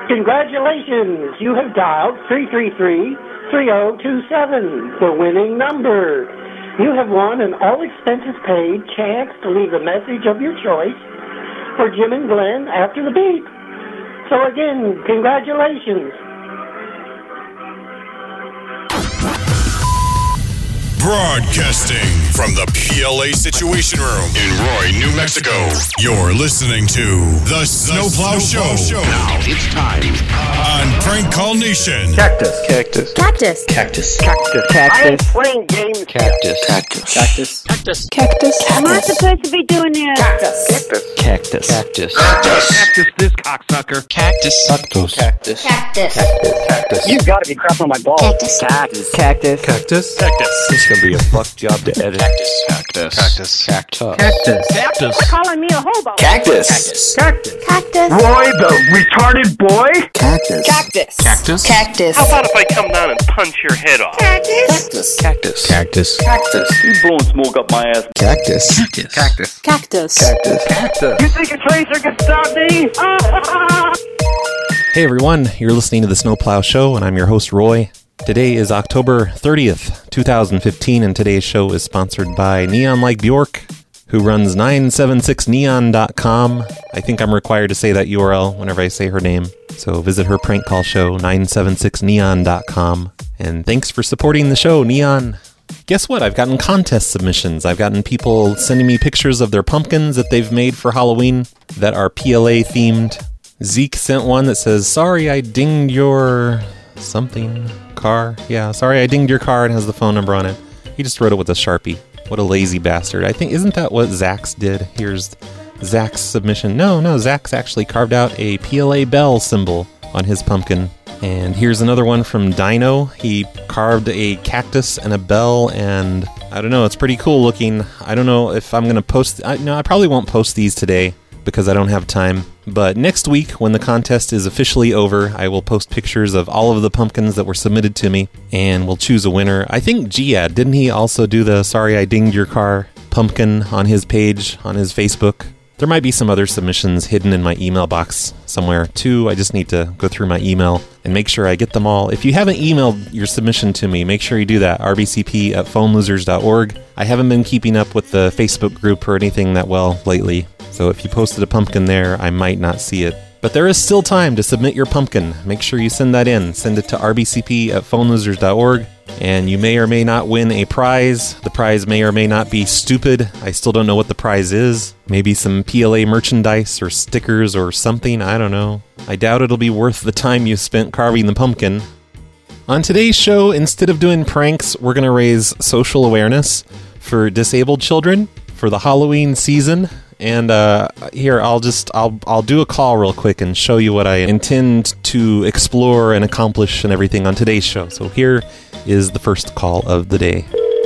Congratulations! You have dialed 333-3027, the winning number. You have won an all-expenses-paid chance to leave a message of your choice for Jim and Glenn after the beep. So again, congratulations. Broadcasting from the PLA Situation Room in Roy, New Mexico. You're listening to The Snowplow Show. Now it's time on Prank Call Nation. Cactus. Cactus. Cactus. Cactus. Cactus. I am playing games. Cactus. Cactus. Cactus. Cactus. Cactus. Am I supposed to be doing this? Cactus. Cactus. Cactus. Cactus, this cocksucker. Cactus. Cactus. Cactus. Cactus. Cactus. You've got to be crap on my balls. Cactus. Cactus. Cactus. Cactus. Cactus. It's gonna be a fuck job to edit. Cactus. Cactus. Cactus. Cactus. Cactus. Cactus. Calling me a hobo. Cactus. Cactus. Cactus. Roy, the retarded boy. Cactus. Cactus. Cactus. Cactus. How about if I come down and punch your head off? Cactus. Cactus. Cactus. Cactus. You blowing smoke up my ass. Cactus. Cactus. Cactus. Cactus. Cactus. You think a tracer can stop me? Hey everyone, you're listening to The Snowplow Show, and I'm your host, Roy. Today is October 30th, 2015, and today's show is sponsored by Neon Like Bjork, who runs 976neon.com. I think I'm required to say that URL whenever I say her name. So visit her prank call show, 976neon.com. And thanks for supporting the show, Neon. Guess what? I've gotten contest submissions. I've gotten people sending me pictures of their pumpkins that they've made for Halloween that are PLA themed. Zeke sent one that says, sorry I dinged your something car. Yeah, sorry I dinged your car, and has the phone number on it. He just wrote it with a Sharpie. What a lazy bastard. I think, isn't that what Zach's did? Here's Zach's submission. No, Zach's actually carved out a PLA bell symbol on his pumpkin. And here's another one from Dino. He carved a cactus and a bell, and I don't know, it's pretty cool looking. I don't know if I'm going to post... I probably won't post these today because I don't have time. But next week, when the contest is officially over, I will post pictures of all of the pumpkins that were submitted to me, and we'll choose a winner. I think Giad, didn't he also do the sorry I dinged your car pumpkin on his page, on his Facebook? There might be some other submissions hidden in my email box somewhere, too. I just need to go through my email and make sure I get them all. If you haven't emailed your submission to me, make sure you do that, rbcp@phonelosers.org. I haven't been keeping up with the Facebook group or anything that well lately, so if you posted a pumpkin there, I might not see it. But there is still time to submit your pumpkin. Make sure you send that in. Send it to rbcp@phonelosers.org. And you may or may not win a prize. The prize may or may not be stupid. I still don't know what the prize is. Maybe some PLA merchandise or stickers or something. I don't know. I doubt it'll be worth the time you spent carving the pumpkin. On today's show, instead of doing pranks, we're going to raise social awareness for disabled children for the Halloween season. And here, I'll do a call real quick and show you what I intend to explore and accomplish and everything on today's show. So here is the first call of the day.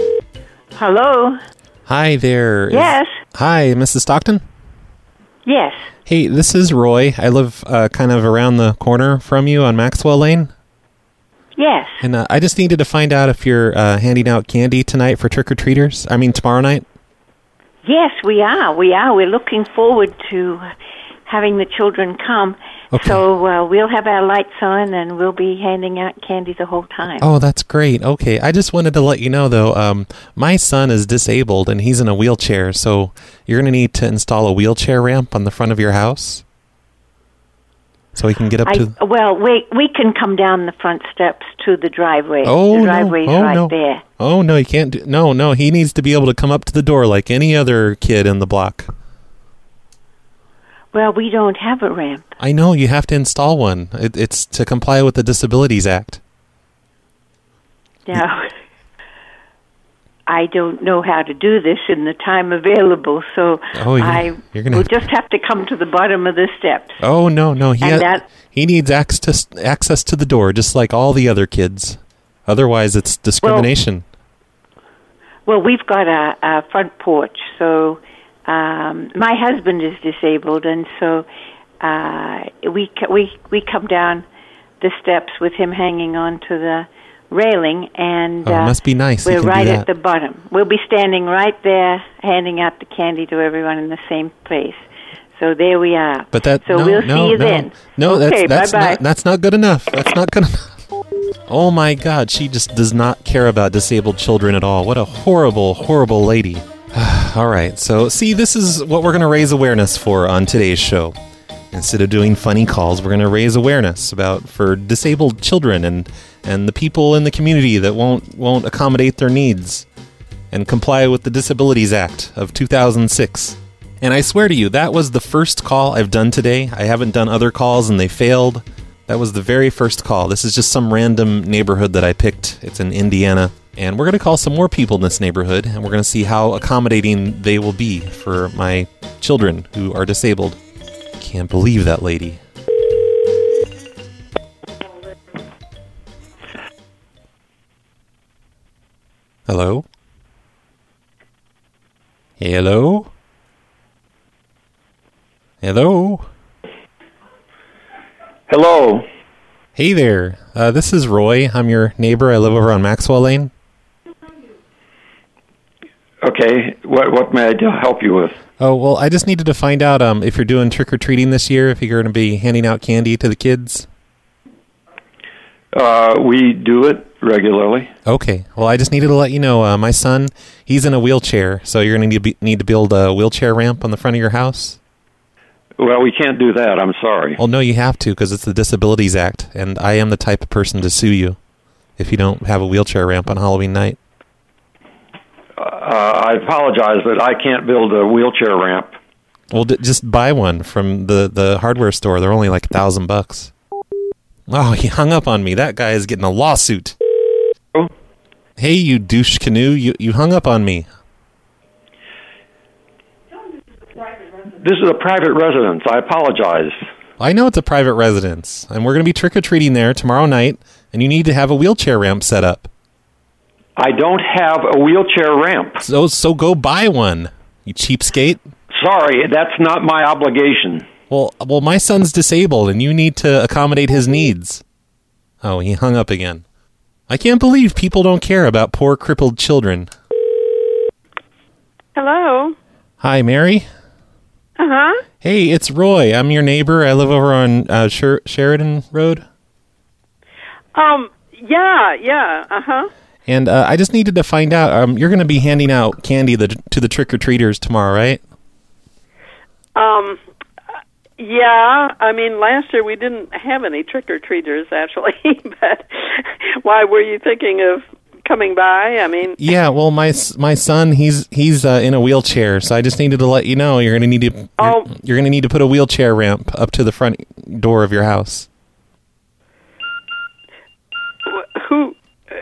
Hello? Hi there. Yes? Hi, Mrs. Stockton? Yes. Hey, this is Roy. I live kind of around the corner from you on Maxwell Lane. Yes. And I just needed to find out if you're handing out candy tonight for trick-or-treaters. I mean, tomorrow night. Yes, we are. We're looking forward to having the children come. Okay. So we'll have our lights on, and we'll be handing out candy the whole time. Oh, that's great. Okay, I just wanted to let you know, though, my son is disabled, and he's in a wheelchair, so you're going to need to install a wheelchair ramp on the front of your house so he can get up to... Well, we can come down the front steps to the driveway. Oh, the driveway's right there. Oh, no, you can't do... No, he needs to be able to come up to the door like any other kid in the block. Well, we don't have a ramp. I know, you have to install one. It's to comply with the Disabilities Act. Now, I don't know how to do this in the time available, so we'll just have to come to the bottom of the steps. Oh, no, he needs access to the door, just like all the other kids. Otherwise, it's discrimination. Well, we've got a front porch, so... my husband is disabled, and so we come down the steps with him hanging on to the railing, and it must be nice. We're right at the bottom. We'll be standing right there, handing out the candy to everyone in the same place. So there we are. But that so no, we'll no, see you no, then. no, okay, that's bye-bye. that's not good enough. That's not good enough. Oh my God, she just does not care about disabled children at all. What a horrible, horrible lady. All right, so see, this is what we're going to raise awareness for on today's show. Instead of doing funny calls, we're going to raise awareness for disabled children and the people in the community that won't accommodate their needs and comply with the Disabilities Act of 2006. And I swear to you, that was the first call I've done today. I haven't done other calls and they failed. That was the very first call. This is just some random neighborhood that I picked. It's in Indiana. And we're going to call some more people in this neighborhood, and we're going to see how accommodating they will be for my children who are disabled. Can't believe that lady. Hello? Hello? Hello? Hello. Hey there. This is Roy. I'm your neighbor. I live over on Maxwell Lane. Okay, what may I help you with? Oh, well, I just needed to find out if you're doing trick-or-treating this year, if you're going to be handing out candy to the kids. We do it regularly. Okay. Well, I just needed to let you know, my son, he's in a wheelchair, so you're going to need to build a wheelchair ramp on the front of your house? Well, we can't do that. I'm sorry. Well, no, you have to, because it's the Disabilities Act, and I am the type of person to sue you if you don't have a wheelchair ramp on Halloween night. I apologize, but I can't build a wheelchair ramp. Well, just buy one from the hardware store. They're only like $1,000. Oh, he hung up on me. That guy is getting a lawsuit. Oh? Hey, you douche canoe, you hung up on me. This is a private residence. I apologize. I know it's a private residence, and we're going to be trick-or-treating there tomorrow night, and you need to have a wheelchair ramp set up. I don't have a wheelchair ramp. So go buy one, you cheapskate. Sorry, that's not my obligation. Well, my son's disabled, and you need to accommodate his needs. Oh, he hung up again. I can't believe people don't care about poor crippled children. Hello. Hi, Mary. Uh-huh. Hey, it's Roy. I'm your neighbor. I live over on Sheridan Road. Yeah, uh-huh. And I just needed to find out, you're going to be handing out candy to the trick-or-treaters tomorrow, right? Yeah, I mean, last year we didn't have any trick-or-treaters, actually, but why were you thinking of coming by? I mean... Yeah, well, my son, he's in a wheelchair, so I just needed to let you know you're going to need to put a wheelchair ramp up to the front door of your house. Who...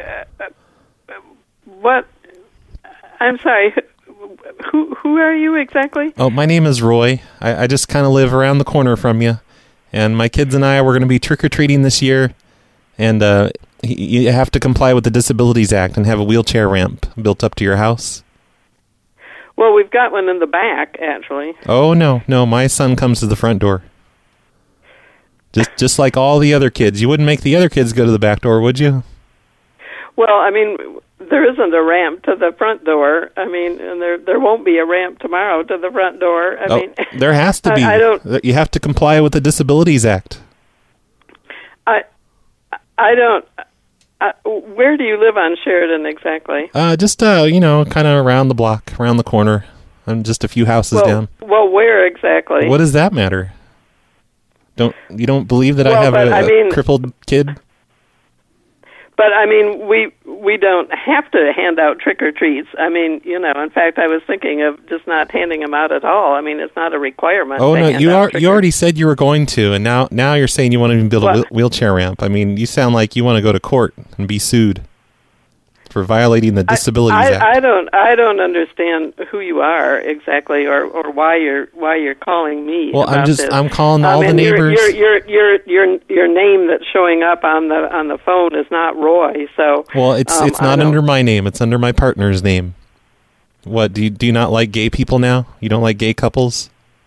what? I'm sorry. Who are you exactly? Oh, my name is Roy. I just kind of live around the corner from you. And my kids and I, we're going to be trick-or-treating this year. And you have to comply with the Disabilities Act and have a wheelchair ramp built up to your house. Well, we've got one in the back, actually. Oh, no. My son comes to the front door. Just like all the other kids. You wouldn't make the other kids go to the back door, would you? Well, I mean... There isn't a ramp to the front door. I mean, and there won't be a ramp tomorrow to the front door. I mean, there has to be. I don't. You have to comply with the Disabilities Act. I don't. Where do you live on Sheridan exactly? Just kind of around the block, around the corner. I'm just a few houses down. Well, where exactly? What does that matter? You don't believe that I have a crippled kid? But, I mean, we don't have to hand out trick-or-treats. I mean, in fact, I was thinking of just not handing them out at all. I mean, it's not a requirement. Oh, no, you already said you were going to, and now you're saying you want to even build a wheelchair ramp. I mean, you sound like you want to go to court and be sued for violating the Disabilities Act. I don't understand who you are exactly, or why you're calling me. Well, about this. I'm calling all the neighbors. Your name that's showing up on the phone is not Roy. So well, it's not under my name. It's under my partner's name. What do you not like gay people now? You don't like gay couples?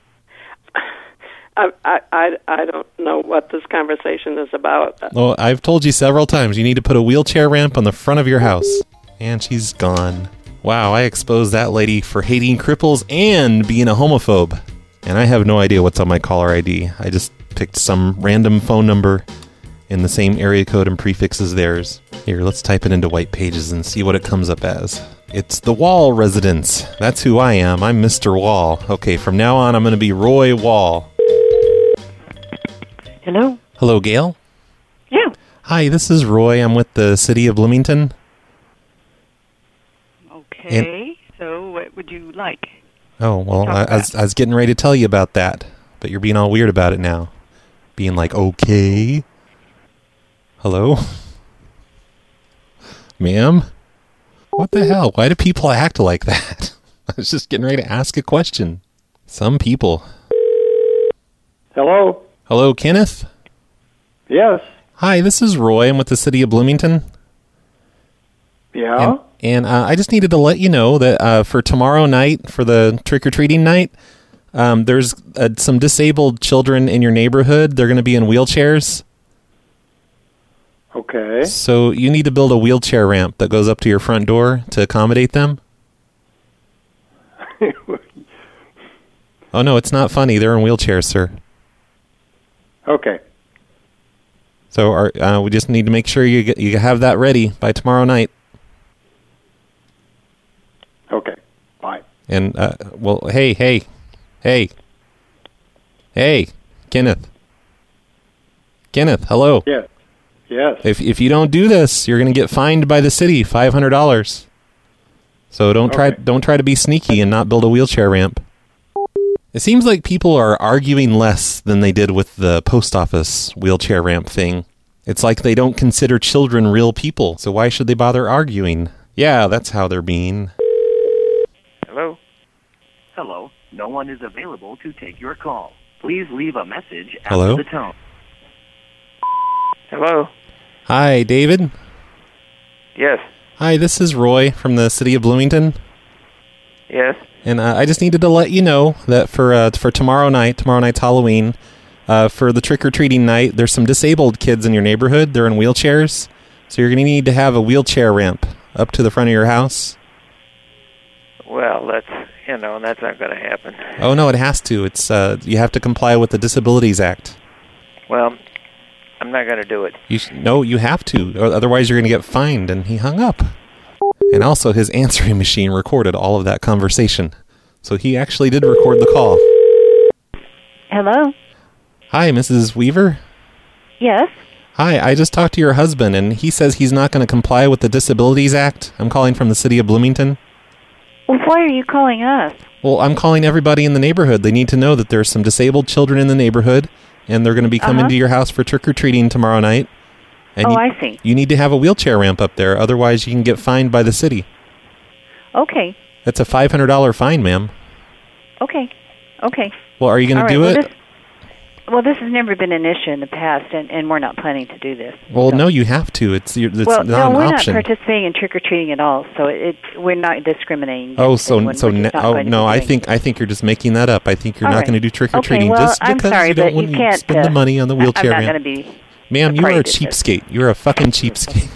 I don't know what this conversation is about. Well, I've told you several times you need to put a wheelchair ramp on the front of your house. And she's gone. Wow, I exposed that lady for hating cripples and being a homophobe. And I have no idea what's on my caller ID. I just picked some random phone number in the same area code and prefix as theirs. Here, let's type it into White Pages and see what it comes up as. It's the Wall residence. That's who I am. I'm Mr. Wall. Okay, from now on, I'm going to be Roy Wall. Hello? Hello, Gail? Yeah. Hi, this is Roy. I'm with the City of Bloomington. Okay, so what would you like? Oh, well, I was getting ready to tell you about that, but you're being all weird about it now. Being like, okay. Hello? Ma'am? What the hell? Why do people act like that? I was just getting ready to ask a question. Some people. Hello? Hello, Kenneth? Yes. Hi, this is Roy. I'm with the City of Bloomington. Yeah? And I just needed to let you know that for tomorrow night, for the trick-or-treating night, there's some disabled children in your neighborhood. They're going to be in wheelchairs. Okay. So you need to build a wheelchair ramp that goes up to your front door to accommodate them. Oh, no, it's not funny. They're in wheelchairs, sir. Okay. So we just need to make sure you have that ready by tomorrow night. Okay. Bye. And, well, hey, Kenneth. Kenneth, hello. Yes. Yes. If you don't do this, you're going to get fined by the city $500. So don't try to be sneaky and not build a wheelchair ramp. It seems like people are arguing less than they did with the post office wheelchair ramp thing. It's like they don't consider children real people, so why should they bother arguing? Yeah, that's how they're being. Hello? Hello. No one is available to take your call. Please leave a message after Hello? the tone. Hello? Hi, David? Yes. Hi, this is Roy from the City of Bloomington. Yes. And I just needed to let you know that for tomorrow night's Halloween, for the trick-or-treating night, there's some disabled kids in your neighborhood. They're in wheelchairs. So you're going to need to have a wheelchair ramp up to the front of your house. Well, that's not going to happen. Oh, no, it has to. It's you have to comply with the Disabilities Act. Well, I'm not going to do it. No, you have to. Or otherwise, you're going to get fined. And he hung up. And also, his answering machine recorded all of that conversation. So he actually did record the call. Hello? Hi, Mrs. Weaver? Yes? Hi, I just talked to your husband, and he says he's not going to comply with the Disabilities Act. I'm calling from the City of Bloomington. Well, why are you calling us? Well, I'm calling everybody in the neighborhood. They need to know that there's some disabled children in the neighborhood, and they're going to be coming to your house for trick-or-treating tomorrow night. And I see. You need to have a wheelchair ramp up there, otherwise you can get fined by the city. Okay. That's a $500 fine, ma'am. Okay. Well, are you going to do it? This has never been an issue in the past, and we're not planning to do this. Well, no, you have to. It's not an option. No, we're not participating in trick-or-treating at all, so we're not discriminating. I think you're just making that up. I think you're not going to do trick-or-treating just because you don't want to spend the money on the wheelchair ramp. I'm not going to be... Ma'am, you are a cheapskate. You're a fucking cheapskate.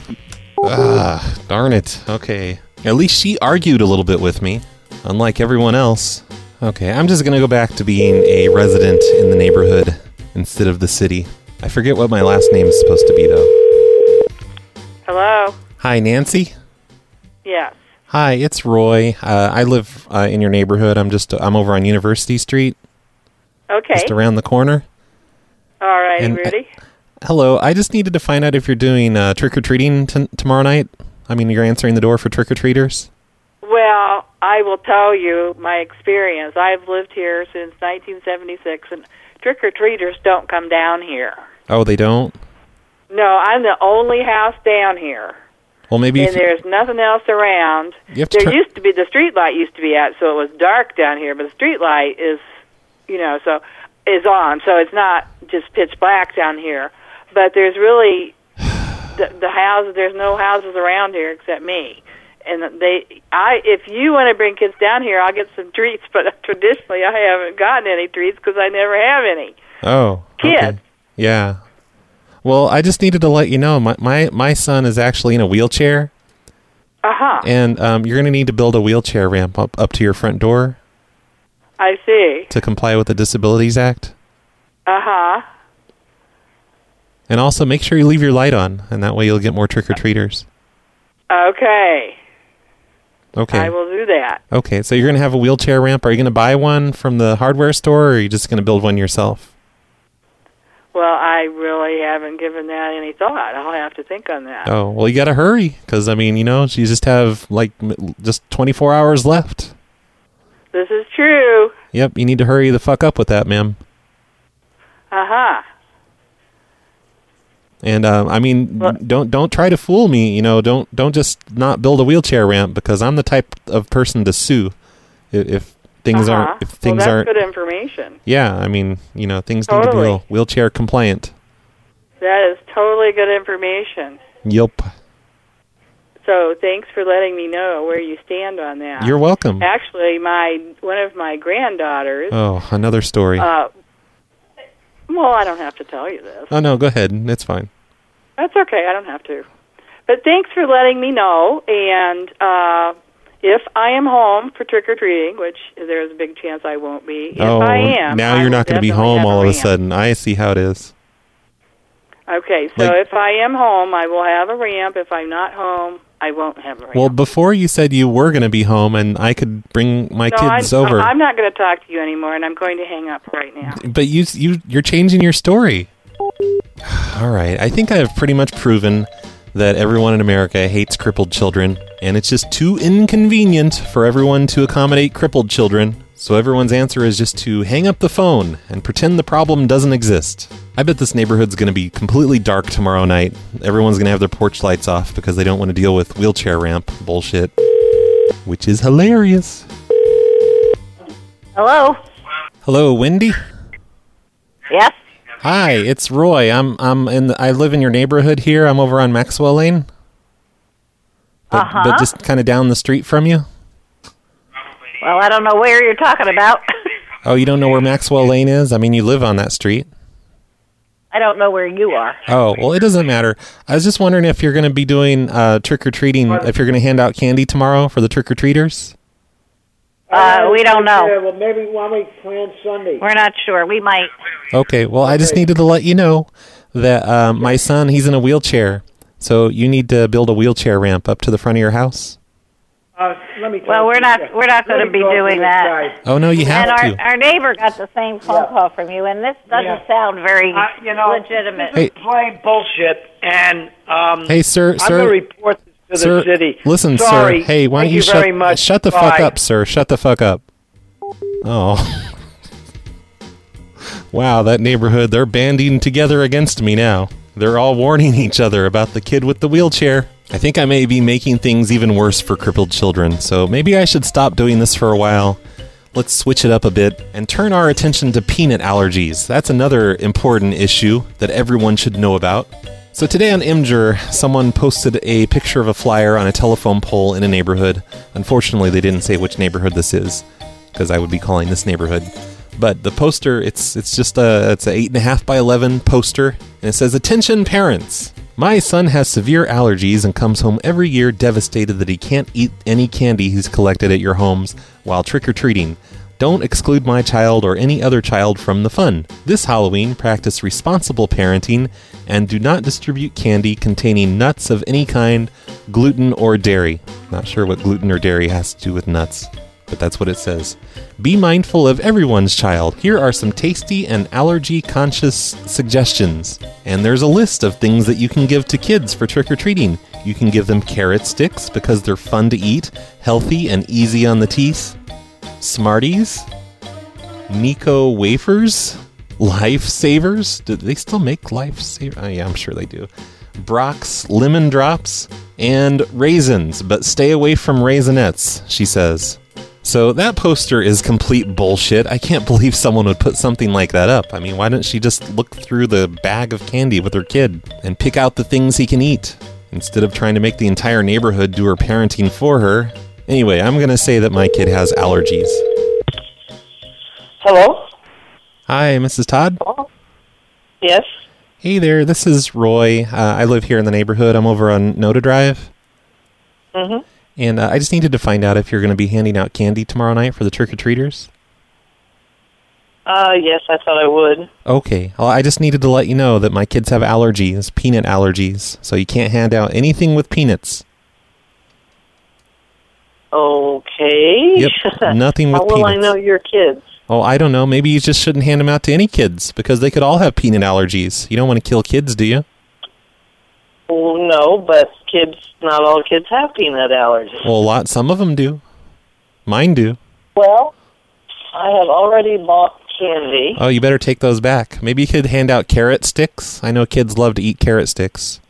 Darn it. Okay. At least she argued a little bit with me, unlike everyone else. Okay, I'm just going to go back to being a resident in the neighborhood instead of the city. I forget what my last name is supposed to be, though. Hello? Hi, Nancy? Yes. Hi, it's Roy. I live in your neighborhood. I'm over on University Street. Okay. Just around the corner. All right, Rudy. Hello, I just needed to find out if you're doing trick-or-treating tomorrow night. I mean, you're answering the door for trick-or-treaters? Well, I will tell you my experience. I've lived here since 1976, and trick-or-treaters don't come down here. Oh, they don't? No, I'm the only house down here. Well, maybe and there's nothing else around. The street light used to be out, so it was dark down here, but the street light is on, so it's not just pitch black down here. But there's really the houses. There's no houses around here except me. And if you want to bring kids down here, I'll get some treats. But traditionally, I haven't gotten any treats because I never have any. Oh, kids. Okay. Yeah. Well, I just needed to let you know my son is actually in a wheelchair. Uh-huh. And you're going to need to build a wheelchair ramp up to your front door. I see. to comply with the Disabilities Act. Uh-huh. And also make sure you leave your light on, and that way you'll get more trick-or-treaters. Okay. Okay. I will do that. Okay, so you're going to have a wheelchair ramp. Are you going to buy one from the hardware store, or are you just going to build one yourself? Well, I really haven't given that any thought. I'll have to think on that. Oh, well, you got to hurry, because, I mean, you know, you just have, like, just 24 hours left. This is true. Yep, you need to hurry the fuck up with that, ma'am. Uh-huh. And I mean, don't try to fool me. You know, don't just not build a wheelchair ramp, because I'm the type of person to sue if things aren't that's good information. Yeah, I mean, you know, things need to be wheelchair compliant. That is totally good information. Yep. So thanks for letting me know where you stand on that. You're welcome. Actually, one of my granddaughters. Oh, another story. Well, I don't have to tell you this. Oh, no, go ahead. It's fine. That's okay. I don't have to. But thanks for letting me know. And if I am home for trick-or-treating, which there's a big chance I won't be, if I am... now you're not going to be home all of a sudden. I see how it is. Okay, so if I am home, I will have a ramp. If I'm not home, I won't have a ramp. Well, before you said you were going to be home and I could bring my kids over. I'm not going to talk to you anymore, and I'm going to hang up right now. But you're changing your story. All right. I think I have pretty much proven that everyone in America hates crippled children, and it's just too inconvenient for everyone to accommodate crippled children. So everyone's answer is just to hang up the phone and pretend the problem doesn't exist. I bet this neighborhood's going to be completely dark tomorrow night. Everyone's going to have their porch lights off because they don't want to deal with wheelchair ramp bullshit, which is hilarious. Hello? Hello, Wendy? Yes? Hi, it's Roy. I live in your neighborhood here. I'm over on Maxwell Lane. But just kind of down the street from you. Well, I don't know where you're talking about. Oh, you don't know where Maxwell Lane is? I mean, you live on that street. I don't know where you are. Oh, well, it doesn't matter. I was just wondering if you're going to be doing trick-or-treating, if you're going to hand out candy tomorrow for the trick-or-treaters. We don't know. Well, maybe one week planned Sunday. We're not sure. We might. Okay, well, I just needed to let you know that my son, he's in a wheelchair, so you need to build a wheelchair ramp up to the front of your house. Well, we're not going to be doing that. Oh, no, you have to. Our neighbor got the same phone call from you, and this doesn't sound very legitimate. This is plain bullshit, and hey, sir, I'm going to report this to the city. Listen, Sorry. sir. Hey, why don't you shut the fuck up, sir? Shut the fuck up. Oh. Wow, that neighborhood, they're banding together against me now. They're all warning each other about the kid with the wheelchair. I think I may be making things even worse for crippled children, so maybe I should stop doing this for a while. Let's switch it up a bit and turn our attention to peanut allergies. That's another important issue that everyone should know about. So today on Imgur, someone posted a picture of a flyer on a telephone pole in a neighborhood. Unfortunately, they didn't say which neighborhood this is, because I would be calling this neighborhood. But the poster, it's just a 8.5 by 11 poster, and it says, "Attention parents! My son has severe allergies and comes home every year devastated that he can't eat any candy he's collected at your homes while trick-or-treating. Don't exclude my child or any other child from the fun. This Halloween, practice responsible parenting and do not distribute candy containing nuts of any kind, gluten or dairy." Not sure what gluten or dairy has to do with nuts, but that's what it says. "Be mindful of everyone's child. Here are some tasty and allergy-conscious suggestions." And there's a list of things that you can give to kids for trick-or-treating. You can give them carrot sticks because they're fun to eat, healthy, and easy on the teeth. Smarties. Nico wafers. Lifesavers. Do they still make Lifesavers? Oh, yeah, I'm sure they do. Brock's lemon drops. And raisins, but stay away from Raisinets, she says. So that poster is complete bullshit. I can't believe someone would put something like that up. I mean, why didn't she just look through the bag of candy with her kid and pick out the things he can eat instead of trying to make the entire neighborhood do her parenting for her? Anyway, I'm going to say that my kid has allergies. Hello? Hi, Mrs. Todd? Yes? Hey there, this is Roy. I live here in the neighborhood. I'm over on Noda Drive. Mm-hmm. And I just needed to find out if you're going to be handing out candy tomorrow night for the trick-or-treaters. Yes, I thought I would. Okay. Well, I just needed to let you know that my kids have allergies, peanut allergies, so you can't hand out anything with peanuts. Okay. Yep, nothing with How will peanuts. I know your kids? Oh, I don't know. Maybe you just shouldn't hand them out to any kids, because they could all have peanut allergies. You don't want to kill kids, do you? Well, no, but not all kids have peanut allergies. Well, some of them do. Mine do. Well, I have already bought candy. Oh, you better take those back. Maybe you could hand out carrot sticks. I know kids love to eat carrot sticks.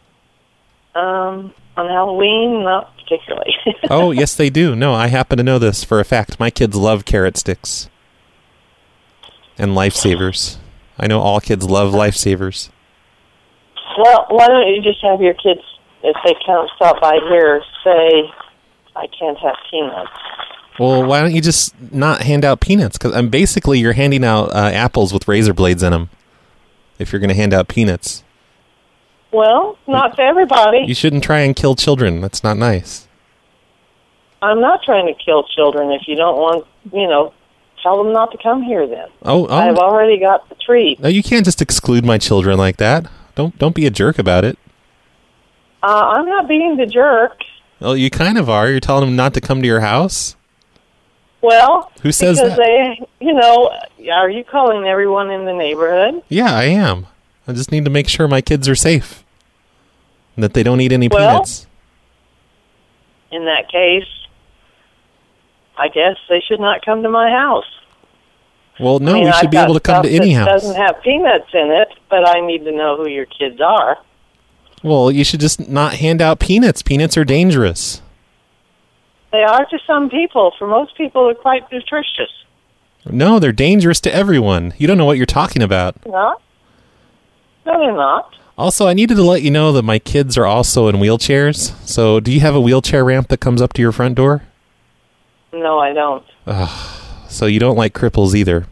On Halloween, not particularly. Oh, yes, they do. No, I happen to know this for a fact. My kids love carrot sticks. And lifesavers. I know all kids love lifesavers. Well, why don't you just have your kids, if they can't stop by here, say, I can't have peanuts. Well, why don't you just not hand out peanuts? Because basically you're handing out apples with razor blades in them if you're going to hand out peanuts. Well, not to everybody. You shouldn't try and kill children. That's not nice. I'm not trying to kill children. If you don't want, tell them not to come here then. Oh. I've already got the treat. No, you can't just exclude my children like that. Don't be a jerk about it. I'm not being the jerk. Well, you kind of are. You're telling them not to come to your house? Well, who says because that? Are you calling everyone in the neighborhood? Yeah, I am. I just need to make sure my kids are safe. And that they don't eat any peanuts. In that case, I guess they should not come to my house. Well, no, we should be able to come to any house. It doesn't have peanuts in it, but I need to know who your kids are. Well, you should just not hand out peanuts. Peanuts are dangerous. They are to some people. For most people, they're quite nutritious. No, they're dangerous to everyone. You don't know what you're talking about. No? No, they're not. Also, I needed to let you know that my kids are also in wheelchairs. So, do you have a wheelchair ramp that comes up to your front door? No, I don't. So you don't like cripples either?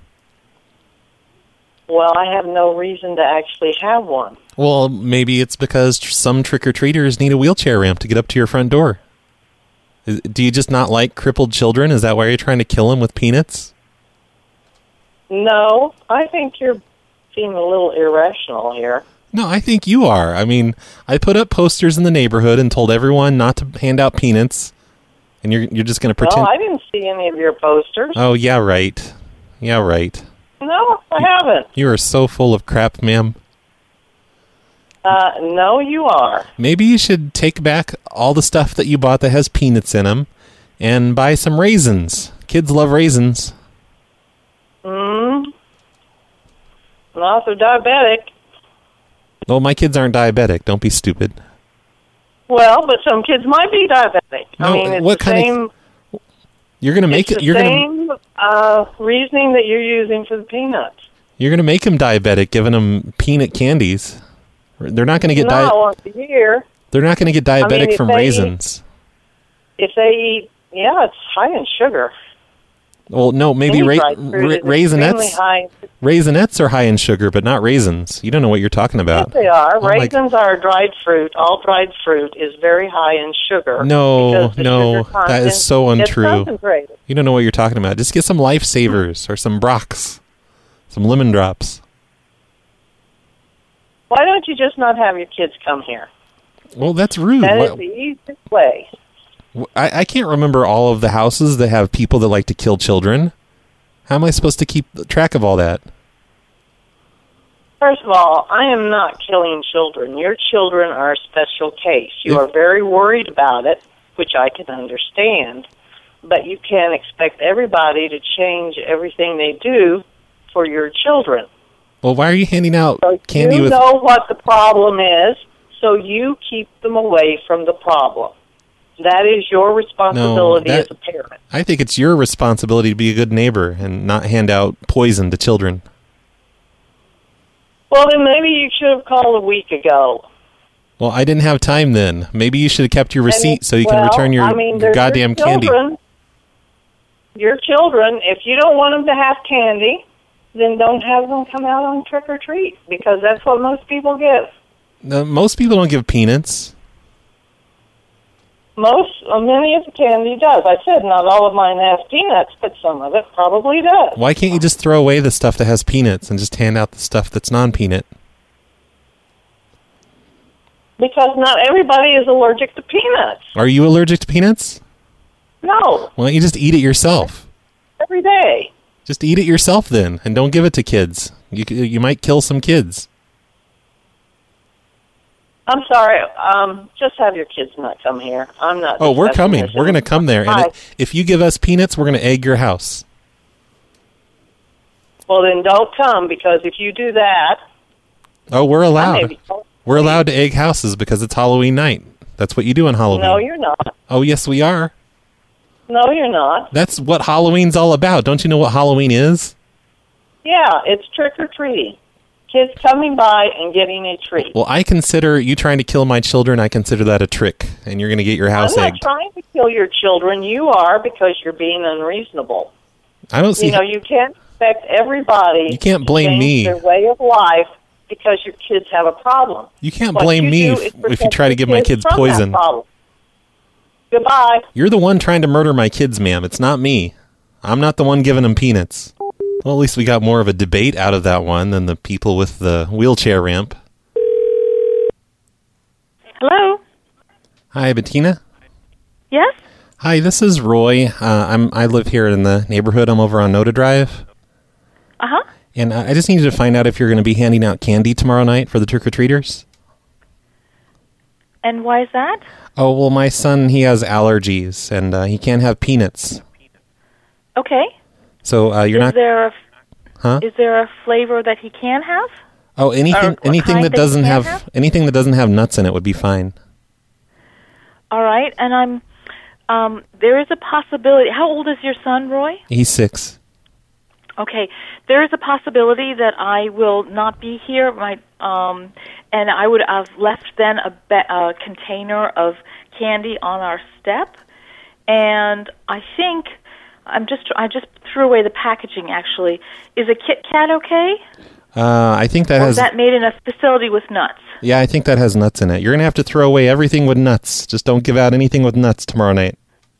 Well, I have no reason to actually have one. Well, maybe it's because some trick-or-treaters need a wheelchair ramp to get up to your front door. Do you just not like crippled children? Is that why you're trying to kill them with peanuts? No, I think you're being a little irrational here. No, I think you are. I mean, I put up posters in the neighborhood and told everyone not to hand out peanuts, and you're just going to pretend... Well, I didn't see any of your posters. Oh, yeah, right. Yeah, right. No, I haven't. You are so full of crap, ma'am. No, you are. Maybe you should take back all the stuff that you bought that has peanuts in them and buy some raisins. Kids love raisins. Not if they're diabetic. Well, my kids aren't diabetic. Don't be stupid. Well, but some kids might be diabetic. No, I mean, it's what the kind same... You're going to make it... It's the same reasoning that you're using for the peanuts. You're going to make them diabetic, giving them peanut candies. They're not going to get Not once a year. They're not going to get diabetic from raisins. If they eat, it's high in sugar. Well, no, maybe raisinets. Raisinets are high in sugar, but not raisins. You don't know what you're talking about. Yes, they are. Raisins are dried fruit. All dried fruit is very high in sugar. No, that is so untrue. Concentrated. You don't know what you're talking about. Just get some Lifesavers or some Brox, some lemon drops. Why don't you just not have your kids come here? Well, that's rude. That is the easiest way. I can't remember all of the houses that have people that like to kill children. How am I supposed to keep track of all that? First of all, I am not killing children. Your children are a special case. You are very worried about it, which I can understand. But you can't expect everybody to change everything they do for your children. Well, why are you handing out candy You with... know what the problem is, so you keep them away from the problem. That is your responsibility as a parent. I think it's your responsibility to be a good neighbor and not hand out poison to children. Well, then maybe you should have called a week ago. Well, I didn't have time then. Maybe you should have kept your receipt so you can return your goddamn candy. Your children, if you don't want them to have candy, then don't have them come out on trick or treat, because that's what most people give. Most people don't give peanuts. Many of the candy does. I said not all of mine has peanuts, but some of it probably does. Why can't you just throw away the stuff that has peanuts and just hand out the stuff that's non-peanut? Because not everybody is allergic to peanuts. Are you allergic to peanuts? No. Why don't you just eat it yourself? Every day. Just eat it yourself then, and don't give it to kids. You might kill some kids. I'm sorry. Just have your kids not come here. I'm not. Oh, we're coming. We're going to come there. Hi. And if you give us peanuts, we're going to egg your house. Well, then don't come, because if you do that... Oh, we're allowed. We're allowed to egg houses because it's Halloween night. That's what you do on Halloween. No, you're not. Oh, yes, we are. No, you're not. That's what Halloween's all about. Don't you know what Halloween is? Yeah, it's trick-or-treating. Kids coming by and getting a treat. Well, I consider you trying to kill my children, I consider that a trick, and you're going to get your house I'm egged. not trying to kill your children. You are, because you're being unreasonable. I don't see... You know, you can't expect everybody You can't blame to change me. their way of life because your kids have a problem. You can't What blame you me do if is you protect try to your give my kids from that poison. problem. Goodbye. You're the one trying to murder my kids, ma'am. It's not me. I'm not the one giving them peanuts. Well, at least we got more of a debate out of that one than the people with the wheelchair ramp. Hello? Hi, Bettina. Yes? Hi, this is Roy. I live here in the neighborhood. I'm over on Noda Drive. Uh-huh. And I just needed to find out if you're going to be handing out candy tomorrow night for the trick-or-treaters. And why is that? Oh, well, my son, he has allergies, and he can't have peanuts. Okay. So you're not... Is there a flavor that he can have? Oh, anything that doesn't have anything that doesn't have nuts in it would be fine. All right, and there is a possibility. How old is your son, Roy? He's 6. Okay, there is a possibility that I will not be here. And I would have left then a container of candy on our step, and I think I just threw away the packaging. Actually, is a Kit Kat okay? I think that Or is that made in a facility with nuts? Yeah, I think that has nuts in it. You're gonna have to throw away everything with nuts. Just don't give out anything with nuts tomorrow night.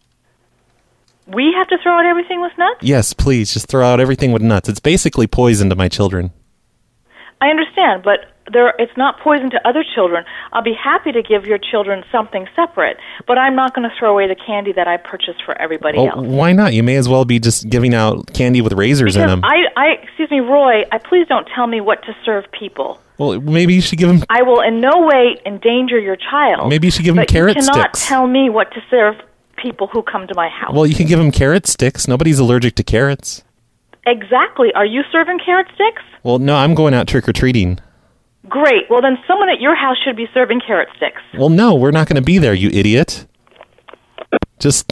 We have to throw out everything with nuts? Yes, please. Just throw out everything with nuts. It's basically poison to my children. I understand, but it's not poison to other children. I'll be happy to give your children something separate, but I'm not going to throw away the candy that I purchased for everybody else. Why not? You may as well be just giving out candy with razors in them. Excuse me, Roy, please don't tell me what to serve people. Well, maybe you should give them... I will in no way endanger your child. Maybe you should give them carrot sticks. But you cannot sticks. tell me what to serve people who come to my house. Well, you can give them carrot sticks. Nobody's allergic to carrots. Exactly. Are you serving carrot sticks? Well, no, I'm going out trick-or-treating. Great. Well, then someone at your house should be serving carrot sticks. Well, no, we're not going to be there, you idiot. Just...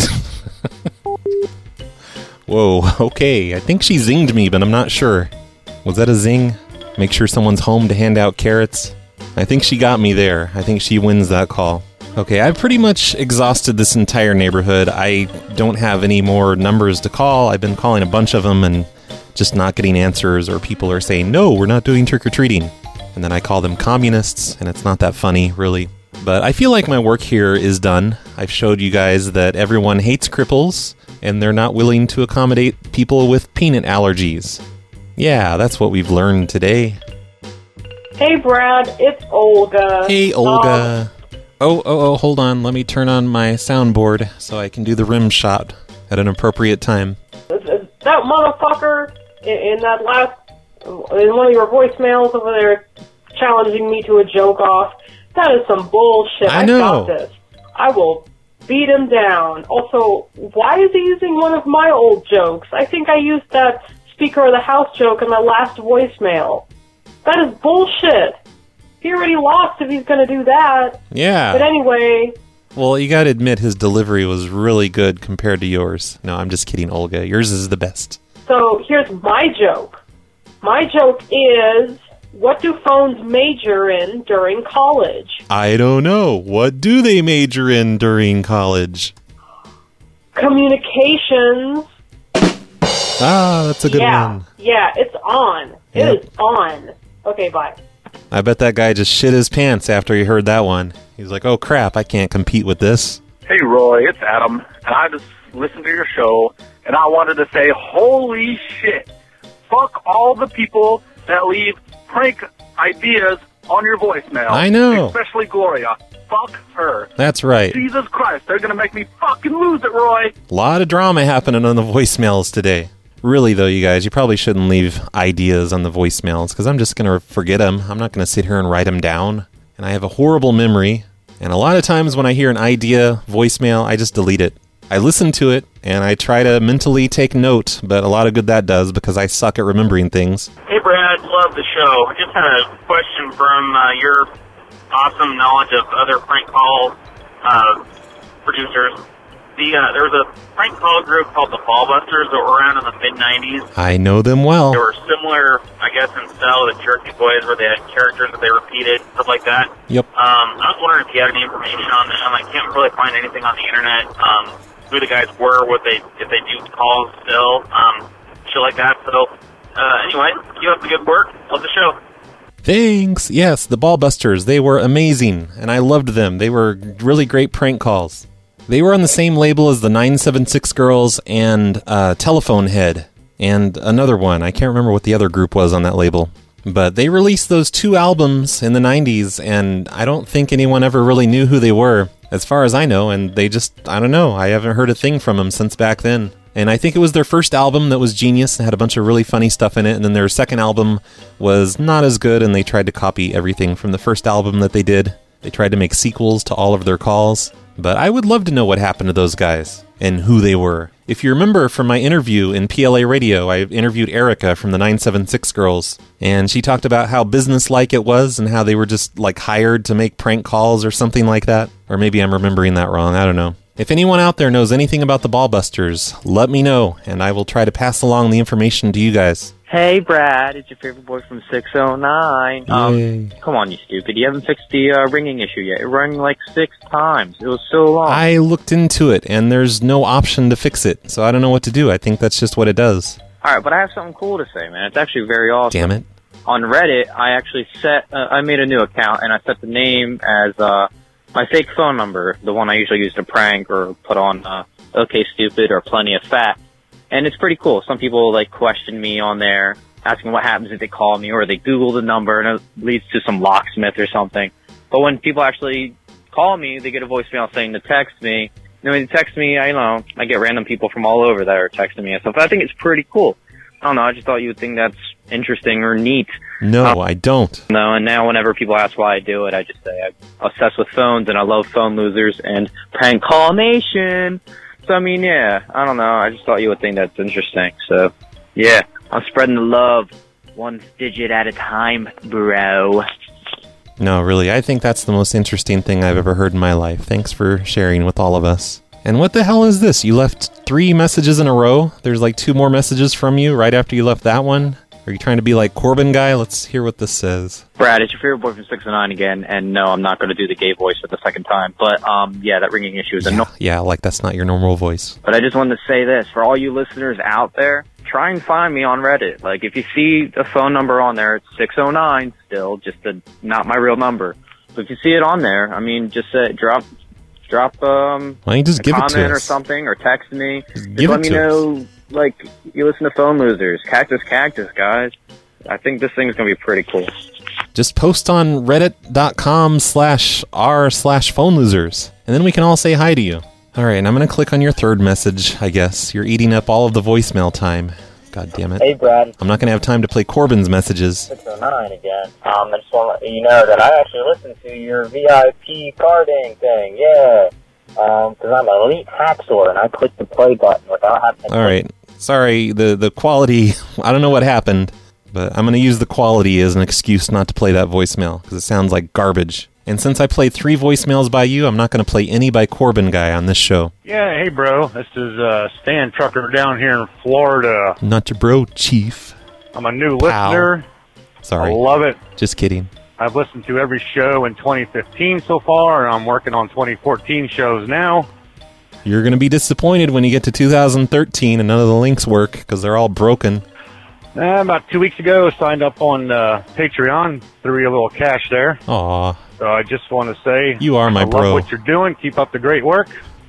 Whoa, okay. I think she zinged me, but I'm not sure. Was that a zing? Make sure someone's home to hand out carrots? I think she got me there. I think she wins that call. Okay, I've pretty much exhausted this entire neighborhood. I don't have any more numbers to call. I've been calling a bunch of them and just not getting answers, or people are saying, no, we're not doing trick-or-treating. And then I call them communists, and it's not that funny, really. But I feel like my work here is done. I've showed you guys that everyone hates cripples, and they're not willing to accommodate people with peanut allergies. Yeah, that's what we've learned today. Hey, Brad, it's Olga. Hey, Olga. Oh, hold on. Let me turn on my soundboard so I can do the rim shot at an appropriate time. That motherfucker in one of your voicemails over there challenging me to a joke off, that is some bullshit. I know. Got this. I will beat him down. Also, why is he using one of my old jokes? I think I used that Speaker of the House joke in my last voicemail. That is bullshit. He already lost if he's going to do that. Yeah. But anyway... Well, you got to admit his delivery was really good compared to yours. No, I'm just kidding, Olga. Yours is the best. So, here's my joke. My joke is, what do phones major in during college? I don't know. What do they major in during college? Communications. Ah, that's a good one. Yeah, it's on. Yep. It is on. Okay, bye. I bet that guy just shit his pants after he heard that one. He's like, oh crap, I can't compete with this. Hey, Roy, it's Adam, and I just listened to your show, and I wanted to say, holy shit, fuck all the people that leave prank ideas on your voicemail. I know. Especially Gloria. Fuck her. That's right. Jesus Christ, they're going to make me fucking lose it, Roy. A lot of drama happening on the voicemails today. Really, though, you guys, you probably shouldn't leave ideas on the voicemails, because I'm just going to forget them. I'm not going to sit here and write them down. And I have a horrible memory. And a lot of times when I hear an idea voicemail, I just delete it. I listen to it, and I try to mentally take note, but a lot of good that does, because I suck at remembering things. Hey, Brad, love the show. I just had a question from your awesome knowledge of other prank call producers. There was a prank call group called the Ballbusters that were around in the mid-'90s. I know them well. They were similar, I guess, in style to Jerky Boys, where they had characters that they repeated, stuff like that. Yep. I was wondering if you had any information on them. I can't really find anything on the internet. Who the guys were, if they do calls still, shit like that. So, anyway, keep up the good work. Love the show. Thanks. Yes, the Ballbusters. They were amazing, and I loved them. They were really great prank calls. They were on the same label as the 976 Girls and Telephone Head, and another one. I can't remember what the other group was on that label. But they released those 2 albums in the 90s, and I don't think anyone ever really knew who they were, as far as I know, and they just, I don't know, I haven't heard a thing from them since back then. And I think it was their first album that was genius and had a bunch of really funny stuff in it, and then their second album was not as good, and they tried to copy everything from the first album that they did. They tried to make sequels to all of their calls. But I would love to know what happened to those guys and who they were. If you remember from my interview in PLA Radio, I interviewed Erica from the 976 Girls, and she talked about how business-like it was and how they were just like hired to make prank calls or something like that. Or maybe I'm remembering that wrong, I don't know. If anyone out there knows anything about the Ballbusters, let me know, and I will try to pass along the information to you guys. Hey, Brad, it's your favorite boy from 609. Come on, you stupid. You haven't fixed the ringing issue yet. It rang like 6 times. It was so long. I looked into it, and there's no option to fix it, so I don't know what to do. I think that's just what it does. All right, but I have something cool to say, man. It's actually very awesome. Damn it. On Reddit, I actually I made a new account, and I set the name as my fake phone number, the one I usually use to prank or put on OK Stupid or Plenty of Fat. And it's pretty cool. Some people like question me on there, asking what happens if they call me, or they Google the number and it leads to some locksmith or something. But when people actually call me, they get a voicemail saying to text me. And when they text me, I get random people from all over that are texting me and stuff. I think it's pretty cool. I don't know. I just thought you would think that's interesting or neat. No, I don't. No, and now whenever people ask why I do it, I just say I'm obsessed with phones and I love phone losers and prank call nation. So, I mean, yeah, I don't know. I just thought you would think that's interesting. So, yeah, I'm spreading the love 1 digit at a time, bro. No, really, I think that's the most interesting thing I've ever heard in my life. Thanks for sharing with all of us. And what the hell is this? You left 3 messages in a row? There's like 2 more messages from you right after you left that one? Are you trying to be like Corbin guy? Let's hear what this says. Brad, it's your favorite boy from 609 again, and no, I'm not going to do the gay voice for the second time. But, yeah, that ringing issue is annoying. Yeah, like that's not your normal voice. But I just wanted to say this. For all you listeners out there, try and find me on Reddit. Like, if you see a phone number on there, it's 609 still, just not my real number. So if you see it on there, I mean, just drop why don't you just a give it to comment or us? something, or text me. Just give give let it me to know, like, you listen to Phone Losers. Cactus, guys. I think this thing's going to be pretty cool. Just post on reddit.com/r/phone losers, and then we can all say hi to you. All right, and I'm going to click on your 3rd message, I guess. You're eating up all of the voicemail time. God damn it. Hey, Brad. I'm not going to have time to play Corbin's messages. 609 again. I just want to let you know that I actually listened to your VIP carding thing. Yeah. Because I'm an elite hacksaw, and I clicked the play button without having to All right. Sorry, the quality, I don't know what happened, but I'm going to use the quality as an excuse not to play that voicemail, because it sounds like garbage. And since I played 3 voicemails by you, I'm not going to play any by Corbin guy on this show. Yeah, hey, bro. This is Stan Trucker down here in Florida. Not your bro, Chief. I'm a new Pal. listener. Sorry. I love it. Just kidding. I've listened to every show in 2015 so far, and I'm working on 2014 shows now. You're going to be disappointed when you get to 2013 and none of the links work, because they're all broken. About 2 weeks ago, I signed up on Patreon, threw you a little cash there. Aw. So I just want to say, You are my I bro. love what you're doing. Keep up the great work.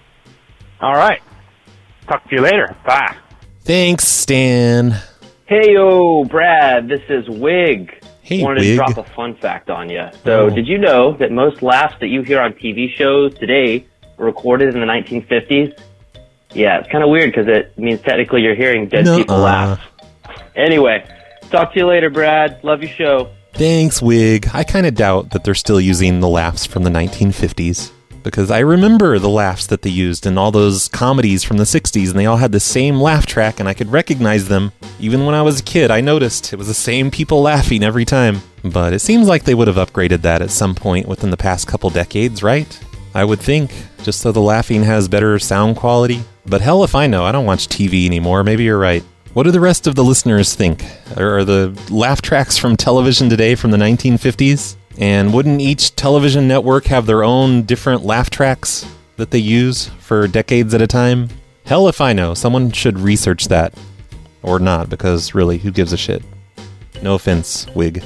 All right. Talk to you later. Bye. Thanks, Stan. Hey, yo, Brad, this is Wig. Hey, Wanted Wig. to drop a fun fact on you. So, did you know that most laughs that you hear on TV shows today were recorded in the 1950s? Yeah, it's kind of weird because it means technically you're hearing dead people laugh. Anyway, talk to you later, Brad. Love your show. Thanks, Wig. I kind of doubt that they're still using the laughs from the 1950s. Because I remember the laughs that they used in all those comedies from the 60s, and they all had the same laugh track, and I could recognize them. Even when I was a kid, I noticed it was the same people laughing every time. But it seems like they would have upgraded that at some point within the past couple decades, right? I would think, just so the laughing has better sound quality. But hell if I know, I don't watch TV anymore, maybe you're right. What do the rest of the listeners think? Are the laugh tracks from television today from the 1950s? And wouldn't each television network have their own different laugh tracks that they use for decades at a time? Hell if I know. Someone should research that. Or not, because really, who gives a shit? No offense, Wig.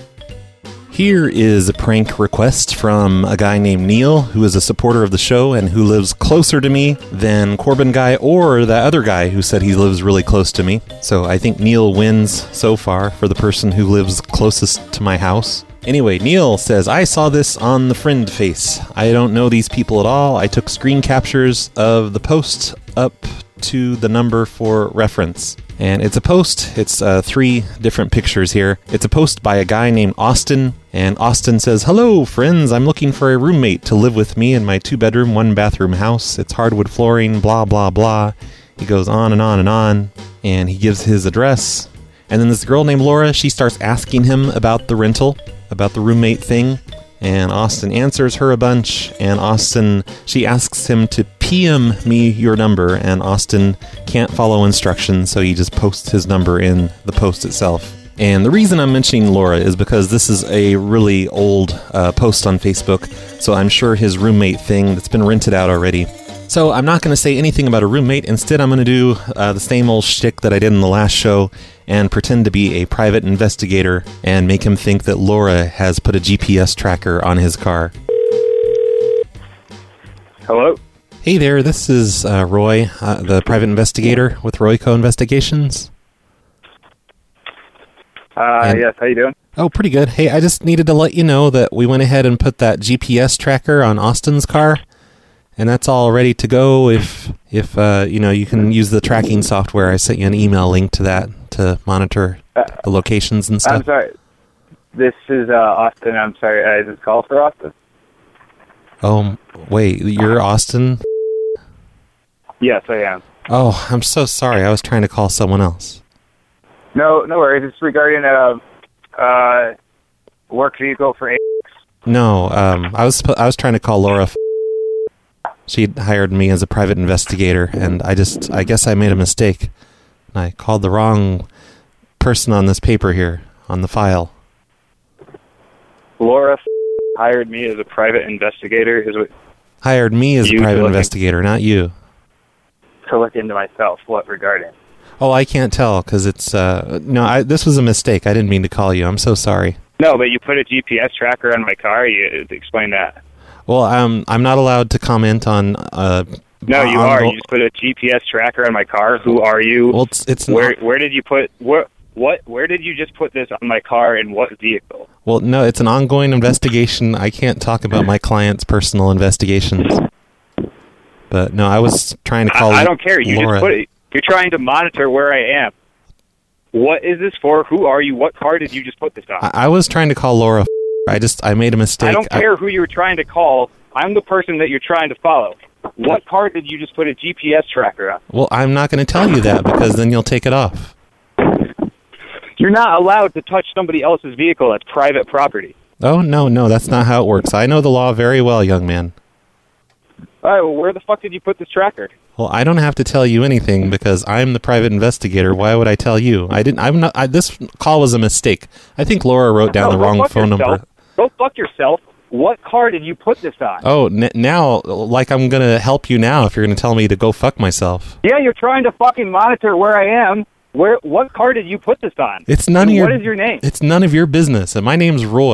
Here is a prank request from a guy named Neil, who is a supporter of the show and who lives closer to me than Corbin Guy or that other guy who said he lives really close to me. So I think Neil wins so far for the person who lives closest to my house. Anyway, Neil says, I saw this on the friend face. I don't know these people at all. I took screen captures of the post up to the number for reference. And it's a post. It's 3 different pictures here. It's a post by a guy named Austin. And Austin says, hello, friends. I'm looking for a roommate to live with me in my 2-bedroom, 1-bathroom house. It's hardwood flooring, blah, blah, blah. He goes on and on and on. And he gives his address. And then this girl named Laura, she starts asking him about the rental, about the roommate thing. And Austin answers her a bunch. And Austin, she asks him to PM me your number. And Austin can't follow instructions, so he just posts his number in the post itself. And the reason I'm mentioning Laura is because this is a really old post on Facebook. So I'm sure his roommate thing that's been rented out already. So I'm not going to say anything about a roommate. Instead, I'm going to do the same old shtick that I did in the last show and pretend to be a private investigator and make him think that Laura has put a GPS tracker on his car. Hello? Hey there, this is Roy, the private investigator with Royco Investigations. Yes, how you doing? Oh, pretty good. Hey, I just needed to let you know that we went ahead and put that GPS tracker on Austin's car. And that's all ready to go if you know, you can use the tracking software. I sent you an email link to that to monitor the locations and stuff. I'm sorry. This is Austin. I'm sorry. Is this call for Austin? Oh, wait. You're Austin? Yes, I am. Oh, I'm so sorry. I was trying to call someone else. No worries. It's regarding a work vehicle for AX. No, I was trying to call Laura. She hired me as a private investigator, and I guess I made a mistake. I called the wrong person on this paper here, on the file. Laura hired me as a private investigator. Hired me as a private investigator, not you. To look into myself. What regarding? Oh, I can't tell, because it's... no, this was a mistake. I didn't mean to call you. I'm so sorry. No, but you put a GPS tracker on my car. You explain that. Well, I'm not allowed to comment on... no, you are. You just put a GPS tracker on my car. Who are you? Well, it's where did you put... Where did you just put this on my car, and what vehicle? Well, no, it's an ongoing investigation. I can't talk about my client's personal investigations. But, no, I was trying to call I don't care. You Laura. Just put it. You're trying to monitor where I am. What is this for? Who are you? What car did you just put this on? I was trying to call Laura. I made a mistake. I don't care who you were trying to call. I'm the person that you're trying to follow. What car did you just put a GPS tracker on? Well, I'm not going to tell you that, because then you'll take it off. You're not allowed to touch somebody else's vehicle. That's private property. Oh, no, that's not how it works. I know the law very well, young man. All right, well, where the fuck did you put this tracker? Well, I don't have to tell you anything because I'm the private investigator. Why would I tell you? This call was a mistake. I think Laura wrote down the wrong phone number. Go fuck yourself. What car did you put this on? Oh, now, like I'm going to help you now if you're going to tell me to go fuck myself. Yeah, you're trying to fucking monitor where I am. What car did you put this on? What is your name? It's none of your business. And my name's Roy.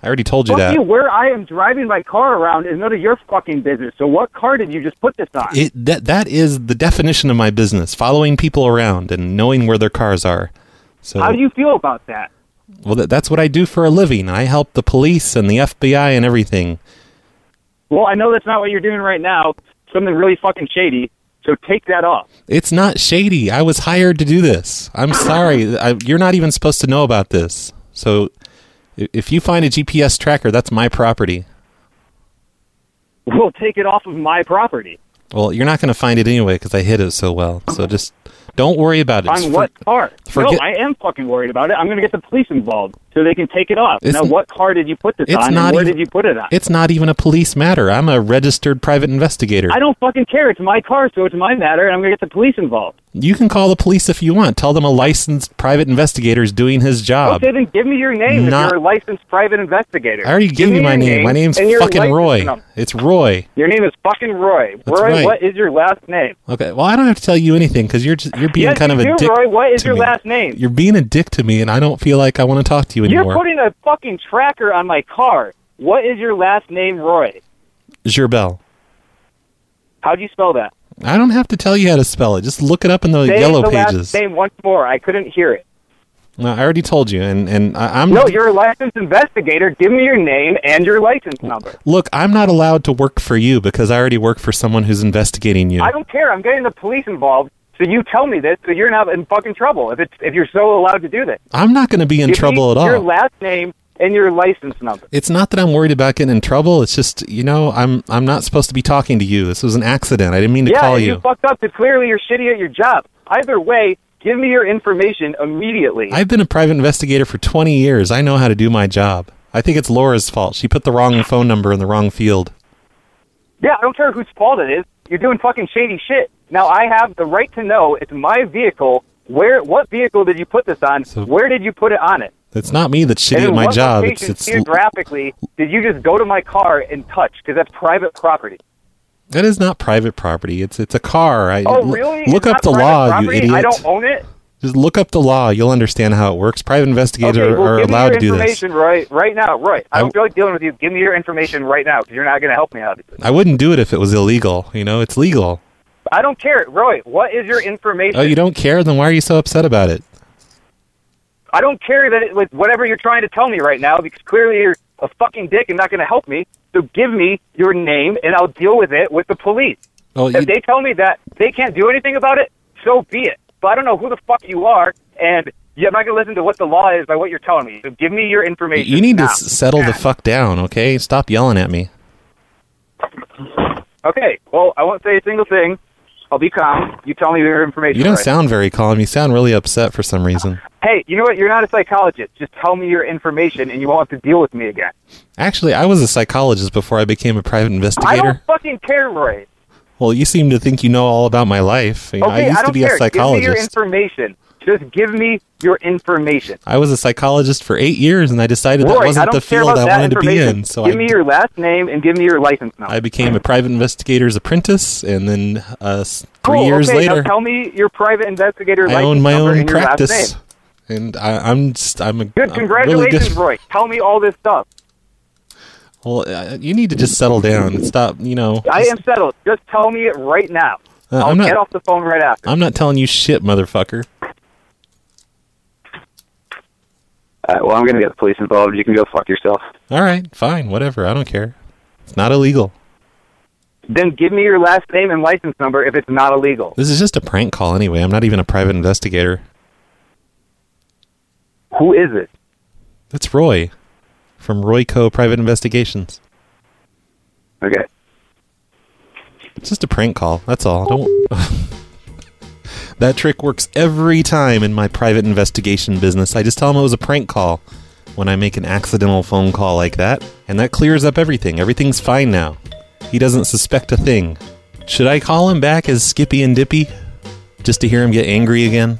already told you Fuck that. you, where I am driving my car around is none of your fucking business. So what car did you just put this on? That is the definition of my business, following people around and knowing where their cars are. So, how do you feel about that? Well, that's what I do for a living. I help the police and the FBI and everything. Well, I know that's not what you're doing right now. Something really fucking shady. So take that off. It's not shady. I was hired to do this. I'm sorry. You're not even supposed to know about this. So if you find a GPS tracker, that's my property. We'll take it off of my property. Well, you're not going to find it anyway because I hid it so well. So just don't worry about it. On what car? No, I am fucking worried about it. I'm going to get the police involved so they can take it off. Now, what car did you put this on and where did you put it on? It's not even a police matter. I'm a registered private investigator. I don't fucking care. It's my car, so it's my matter, and I'm going to get the police involved. You can call the police if you want. Tell them a licensed private investigator is doing his job. Okay, then give me your name if you're a licensed private investigator. I already gave you my name. My name's fucking Roy. It's Roy. Your name is fucking Roy. That's Roy, right. what is your last name? Okay, well, I don't have to tell you anything because you're being kind of a dick. Roy, what is your me. last name? You're being a dick to me, and I don't feel like I want to talk to you anymore. You're putting a fucking tracker on my car. What is your last name, Roy? Gerbel. How do you spell that? I don't have to tell you how to spell it. Just look it up in the yellow pages. Last name once more. I couldn't hear it. No, I already told you, and I'm... No, you're a licensed investigator. Give me your name and your license number. Look, I'm not allowed to work for you because I already work for someone who's investigating you. I don't care. I'm getting the police involved, so you tell me this so you're not in fucking trouble if you're so allowed to do this. I'm not going to be in trouble at all. Your last name and your license number. It's not that I'm worried about getting in trouble. It's just, I'm not supposed to be talking to you. This was an accident. I didn't mean to call you. Yeah, you fucked up. So clearly you're shitty at your job. Either way, give me your information immediately. I've been a private investigator for 20 years. I know how to do my job. I think it's Laura's fault. She put the wrong phone number in the wrong field. Yeah, I don't care whose fault it is. You're doing fucking shady shit. Now, I have the right to know it's my vehicle. What vehicle did you put this on? Where did you put it on it? It's not me that's shitty at my job. It's geographically, did you just go to my car and touch? Because that's private property. That is not private property. It's a car. Really? Look up the law, property? you idiot. I don't own it? Just look up the law. You'll understand how it works. Private investigators are allowed to do this. Give me your information right now. Roy, I don't feel like dealing with you. Give me your information right now because you're not going to help me, obviously. I wouldn't do it if it was illegal. It's legal. I don't care. Roy, what is your information? Oh, you don't care? Then why are you so upset about it? I don't care that with whatever you're trying to tell me right now because clearly you're a fucking dick and not going to help me. So give me your name and I'll deal with it with the police. Well, if they tell me that they can't do anything about it, so be it. But I don't know who the fuck you are, and I'm not going to listen to what the law is by what you're telling me. So give me your information. You need to settle the fuck down, okay? Stop yelling at me. Okay, well, I won't say a single thing. I'll be calm. You tell me your information. You don't sound very calm. You sound really upset for some reason. Hey, you know what? You're not a psychologist. Just tell me your information, and you won't have to deal with me again. Actually, I was a psychologist before I became a private investigator. I don't fucking care, Roy. Well, you seem to think you know all about my life. Okay, I used to be a psychologist. Give me your information. Just give me your information. I was a psychologist for 8 years, and I decided Roy, that wasn't the field I wanted to be in. So give me your last name and give me your license number. I became a private investigator's apprentice, and then 3 years later, now tell me your private investigator I license own my number own and your last practice. name. And I'm a good. Congratulations, really Roy. Tell me all this stuff. Well, you need to just settle down and stop. I am settled. Just tell me it right now. I'll get off the phone right after. I'm not telling you shit, motherfucker. Well, I'm going to get the police involved. You can go fuck yourself. All right, fine, whatever. I don't care. It's not illegal. Then give me your last name and license number if it's not illegal. This is just a prank call anyway. I'm not even a private investigator. Who is it? It's Roy from Royco Private Investigations. Okay. It's just a prank call. That's all. Don't. That trick works every time in my private investigation business. I just tell them it was a prank call when I make an accidental phone call like that, and that clears up everything. Everything's fine now. He doesn't suspect a thing. Should I call him back as Skippy and Dippy just to hear him get angry again?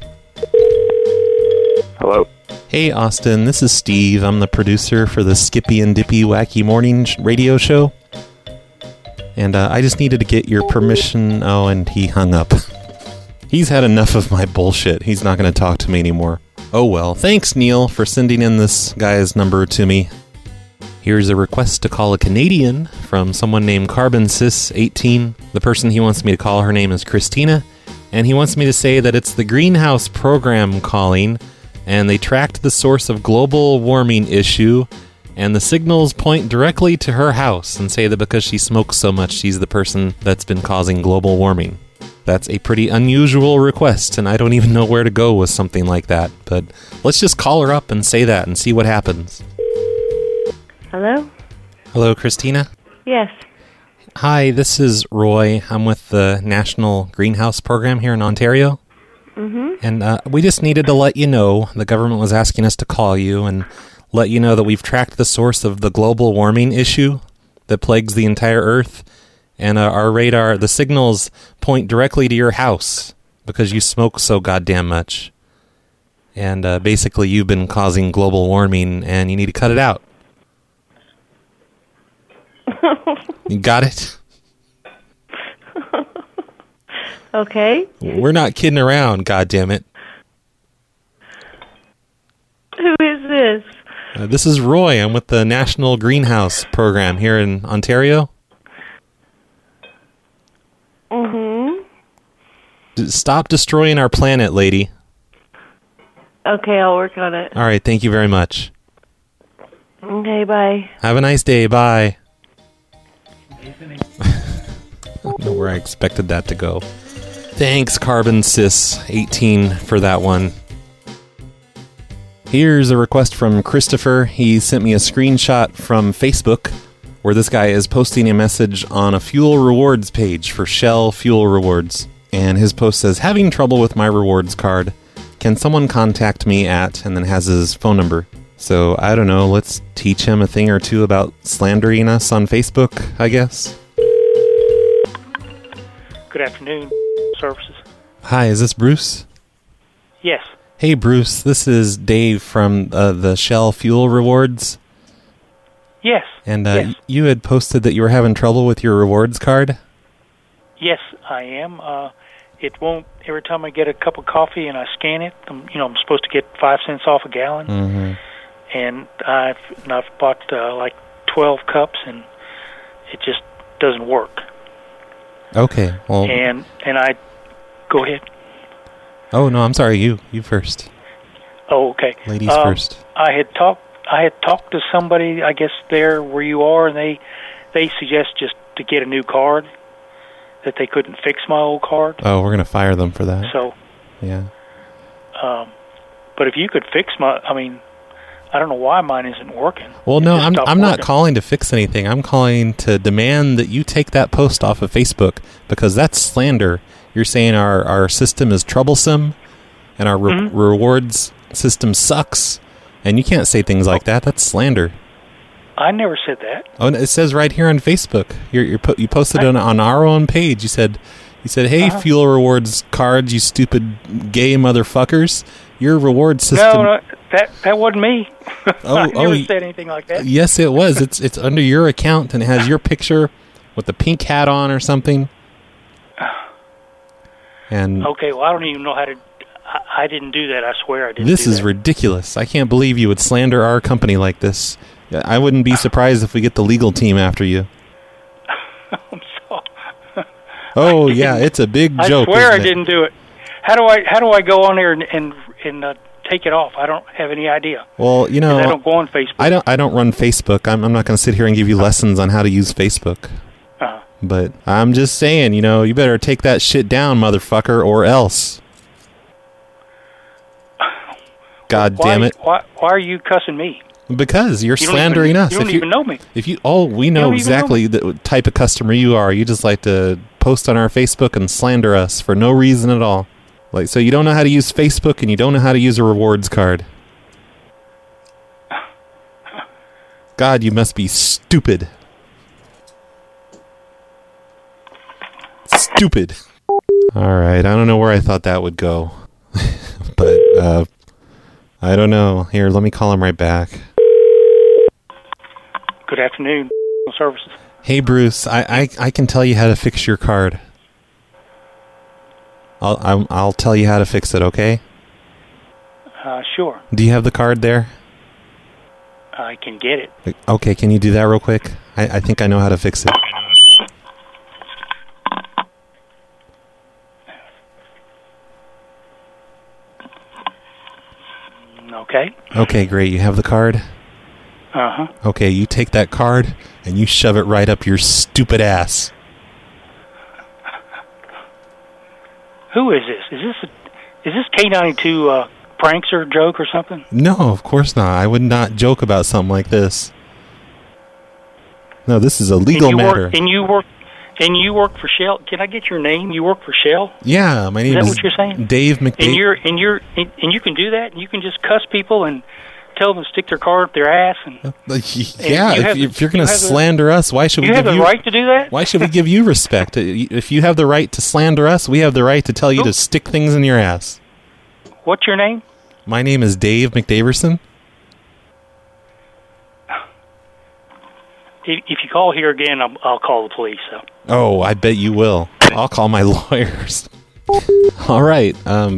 Hello. Hey, Austin. This is Steve. I'm the producer for the Skippy and Dippy Wacky Morning radio show. And I just needed to get your permission. Oh, and he hung up. He's had enough of my bullshit. He's not going to talk to me anymore. Oh well. Thanks, Neil, for sending in this guy's number to me. Here's a request to call a Canadian from someone named CarbonSys18. The person he wants me to call, her name is Christina, and he wants me to say that it's the Greenhouse Program calling, and they tracked the source of global warming issue, and the signals point directly to her house and say that because she smokes so much, she's the person that's been causing global warming. That's a pretty unusual request, and I don't even know where to go with something like that. But let's just call her up and say that and see what happens. Hello? Hello, Christina? Yes. Hi, this is Roy. I'm with the National Greenhouse Program here in Ontario. Mm-hmm. And we just needed to let you know, the government was asking us to call you and let you know that we've tracked the source of the global warming issue that plagues the entire Earth. And our radar, the signals point directly to your house because you smoke so goddamn much. And basically you've been causing global warming and you need to cut it out. You got it? Okay. We're not kidding around, goddammit. Who is this? This is Roy. I'm with the National Greenhouse Program here in Ontario. Mm-hmm. Stop destroying our planet, lady. Okay, I'll work on it. All right, thank you very much. Okay, bye. Have a nice day. Bye. I don't know where I expected that to go. Thanks, CarbonSys18, for that one. Here's a request from Christopher. He sent me a screenshot from Facebook where this guy is posting a message on a fuel rewards page for Shell fuel rewards. And his post says, having trouble with my rewards card. Can someone contact me at, and then has his phone number. So, I don't know, let's teach him a thing or two about slandering us on Facebook, I guess. Good afternoon, services. Hi, is this Bruce? Yes. Hey, Bruce, this is Dave from the Shell Fuel Rewards. Yes. And yes. You had posted that you were having trouble with your rewards card? Yes, I am. It won't, every time I get a cup of coffee and I scan it, I'm supposed to get 5 cents off a gallon. Mm-hmm. And I've bought like 12 cups and it just doesn't work. Okay, well... And I... Go ahead. Oh, no, I'm sorry, you first. Oh, okay. Ladies first. I had talked to somebody, I guess, there where you are, and they suggest just to get a new card, that they couldn't fix my old card. Oh, we're going to fire them for that. So... Yeah. But if you could fix I don't know why mine isn't working. Well, no, I'm not calling to fix anything. I'm calling to demand that you take that post off of Facebook because that's slander. You're saying our system is troublesome and our rewards system sucks, and you can't say things like that. That's slander. I never said that. Oh, it says right here on Facebook. You posted it on our own page. You said, "Hey, fuel rewards cards, you stupid gay motherfuckers. Your reward system." No, that wasn't me. I never said anything like that. Yes, it was. It's under your account and it has your picture with the pink hat on or something. And okay, well, I don't even know how to. I didn't do that. I swear I didn't. This is ridiculous. I can't believe you would slander our company like this. I wouldn't be surprised if we get the legal team after you. I'm sorry. Oh yeah, it's a big joke. I swear I didn't do it. How do I go on there and take it off? I don't have any idea. Well, I don't go on Facebook. I don't run Facebook. I'm not going to sit here and give you lessons on how to use Facebook. But I'm just saying, you better take that shit down, motherfucker, or else. God damn it! Why are you cussing me? Because you're slandering us. You don't even know me. We know exactly the type of customer you are. You just like to post on our Facebook and slander us for no reason at all. So you don't know how to use Facebook and you don't know how to use a rewards card. God, you must be stupid. Stupid. All right, I don't know where I thought that would go. But I don't know. Here, let me call him right back. Good afternoon, services. Hey, Bruce, I can tell you how to fix your card. I'll tell you how to fix it, okay? Sure. Do you have the card there? I can get it. Okay, can you do that real quick? I think I know how to fix it. Okay. Okay, great. You have the card? Uh-huh. Okay, you take that card and you shove it right up your stupid ass. Who is this? Is this K92 prankster joke or something? No, of course not. I would not joke about something like this. No, this is a legal matter. And you work for Shell. Can I get your name? You work for Shell? Yeah, my name is what you're saying? Dave McDavid. And you can do that. You can just cuss people and tell them to stick their card up their ass. If you're going to slander us, why should we give you... You have the right to do that? Why should we give you respect? If you have the right to slander us, we have the right to tell you to stick things in your ass. What's your name? My name is Dave McDaverson. If you call here again, I'll call the police. So. Oh, I bet you will. I'll call my lawyers. All right.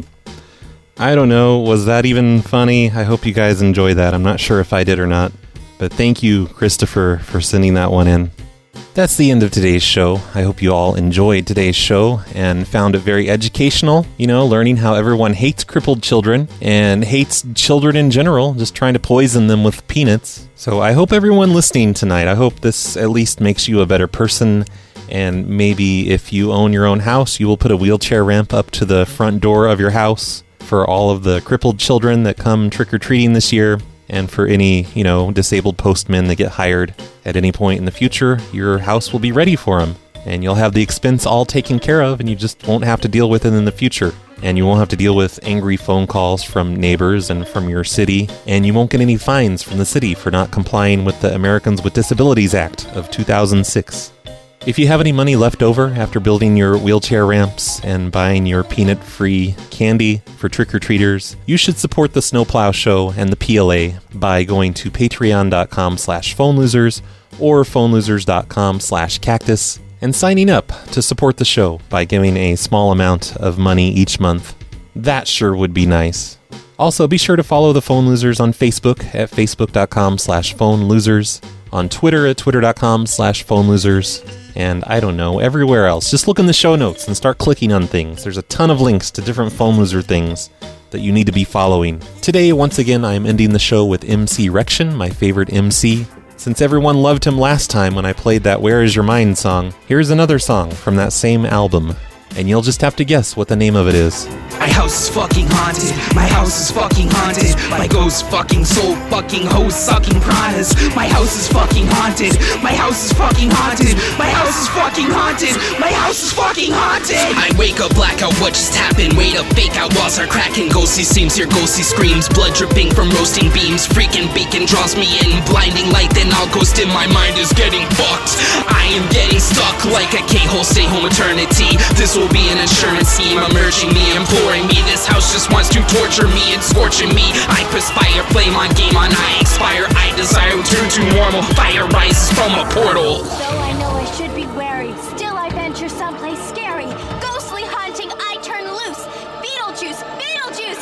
I don't know. Was that even funny? I hope you guys enjoyed that. I'm not sure if I did or not. But thank you, Christopher, for sending that one in. That's the end of today's show. I hope you all enjoyed today's show and found it very educational, learning how everyone hates crippled children and hates children in general, just trying to poison them with peanuts. So I hope everyone listening tonight, I hope this at least makes you a better person. And maybe if you own your own house, you will put a wheelchair ramp up to the front door of your house for all of the crippled children that come trick-or-treating this year. And for any, disabled postmen that get hired at any point in the future, your house will be ready for them. And you'll have the expense all taken care of, and you just won't have to deal with it in the future. And you won't have to deal with angry phone calls from neighbors and from your city. And you won't get any fines from the city for not complying with the Americans with Disabilities Act of 2006. If you have any money left over after building your wheelchair ramps and buying your peanut-free candy for trick-or-treaters, you should support the Snowplow Show and the PLA by going to patreon.com/phonelosers or phonelosers.com/cactus and signing up to support the show by giving a small amount of money each month. That sure would be nice. Also, be sure to follow the Phone Losers on Facebook at facebook.com/phonelosers, on Twitter at twitter.com/phonelosers, and I don't know, everywhere else. Just look in the show notes and start clicking on things. There's a ton of links to different Phone Loser things that you need to be following. Today, once again, I am ending the show with MC Rection, my favorite MC. Since everyone loved him last time when I played that Where Is Your Mind song, here's another song from that same album. And you'll just have to guess what the name of it is. My house is fucking haunted. My house is fucking haunted. My ghost fucking soul fucking hoes sucking piranhas. My house is fucking haunted. My house is fucking haunted. My house is fucking haunted. My house is fucking haunted. I wake up, blackout, what just happened? Wait up, fake out, walls are cracking. Ghostly seems, hear ghostly screams. Blood dripping from roasting beams. Freaking beacon draws me in. Blinding light, then I'll ghost in. My mind is getting fucked. I am getting stuck like a K-hole, stay home eternity. This will be an insurance scheme, emerging me, imploring me. This house just wants to torture me and scorching me. I perspire, play my game on I expire. I desire return to normal. Fire rises from a portal. Though I know I should be wary, still I venture someplace scary. Ghostly hunting, I turn loose. Beetlejuice, Beetlejuice,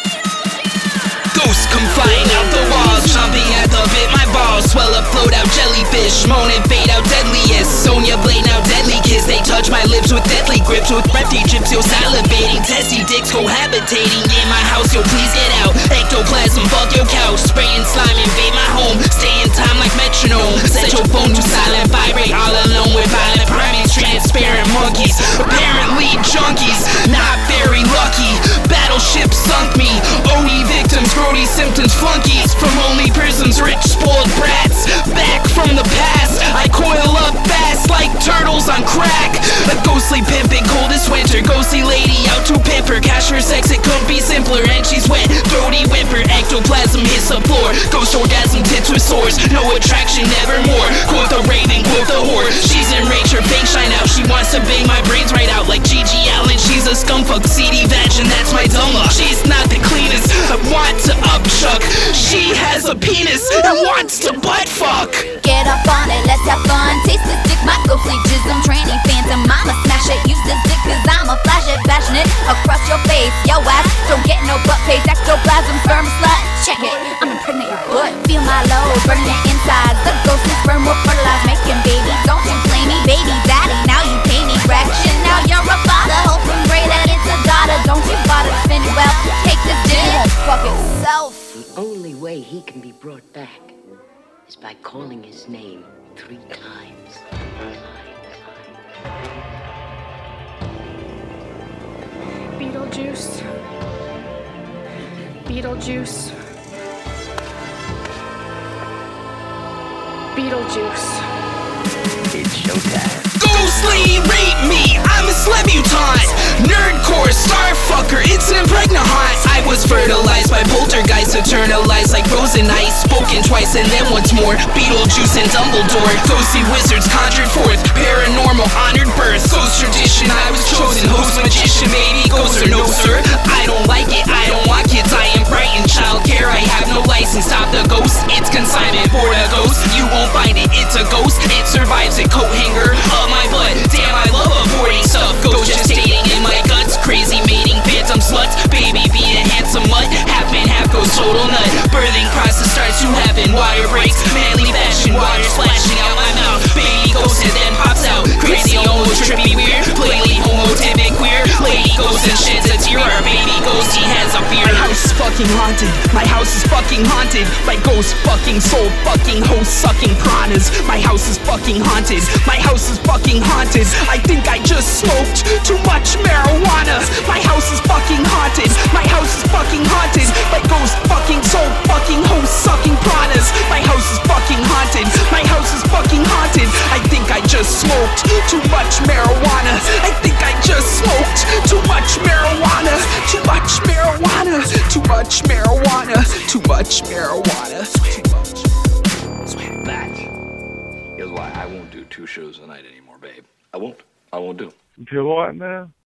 Beetlejuice! Ghosts come flying out the walls, chomping at the bit. My balls swell up, float out jellyfish, moan and fade out deadliest. Sonya Blade now deadly kiss. They touch my lips with deadly grips, with breathy drips, yo salivating, testy dicks cohabitating in my house. Yo, please get out. Ectoplasm, fuck your couch, spraying slime, invade my home. Stay in time like metronome. Set your phone to silent, vibrate all alone with violent primates, transparent monkeys, apparently junkies, not very lucky. Battleship sunk me. OE victims, grody symptoms, flunkies from only prisms, rich spoiled brats. Back from the past, I coil up fast like turtles on crack. A ghostly pimpin', coldest winter, ghostly lady out to pimp her. Cash her sex, it couldn't be simpler, and she's wet, throaty whimper. Ectoplasm hits the floor, ghost orgasm tits with sores. No attraction, nevermore. Quote the raven, quote the whore. She's enraged, her fang shine out. She wants to bang my brains right out like Gigi Allen. She's a scumfuck, seedy vag, and that's my dumb luck. She's not the cleanest, I want to upchuck. She has a penis and wants to butt fuck. Get up on it, let's have fun. Taste this dick, my ghostly jism, tranny phantom. I'ma smash it, use this dick cause I'ma flash it, bashing it across your face. Yo ass, don't get no butt paste. Ectoplasm, sperm slut, check it, I'm impregnate your butt. Feel my load, by calling his name 3 times. Beetlejuice. Beetlejuice. Beetlejuice. It's showtime. Ghostly, rape me, I'm a slebutant. Nerdcore, starfucker, it's an impregnant haunt. I was fertilized by poltergeists, eternalized like frozen ice. Spoken twice and then once more, Beetlejuice and Dumbledore. Ghostly wizards conjured forth, paranormal honored birth. Ghost tradition, I was chosen, host magician, maybe ghost or no sir. I don't like it, I don't want kids, I am bright in childcare. I have no license, stop the ghost, it's consignment for the ghost. You won't find it, it's a ghost, it survives a coat hanger of my blood. Damn, I love avoiding stuff. Ghost gestating in my guts. Crazy mating phantom sluts. Baby be a handsome mutt. Half man, half ghost, total nut. Birthing process starts to happen. Wire breaks, manly fashion. Water splashing out my mouth. Baby ghost and then pops out. Crazy, almost trippy, weird. Plainly homotypic, queer. Lady ghost and sheds a tear. Our baby ghost, he has a fear. My house is fucking haunted. My house is fucking haunted. My ghost fucking soul fucking host sucking piranhas. My house is fucking haunted. My house is fucking haunted. I think I just smoked too much marijuana. My house is fucking haunted. My house is fucking haunted. My ghost fucking soul fucking host sucking piranhas. My house is fucking haunted. My house is fucking haunted. I think I just smoked too much marijuana. I think I just smoked too much marijuana. Too much marijuana. Too much marijuana. Too much marijuana. That is why I won't do 2 shows a night anymore, babe. I won't do. You feel what now?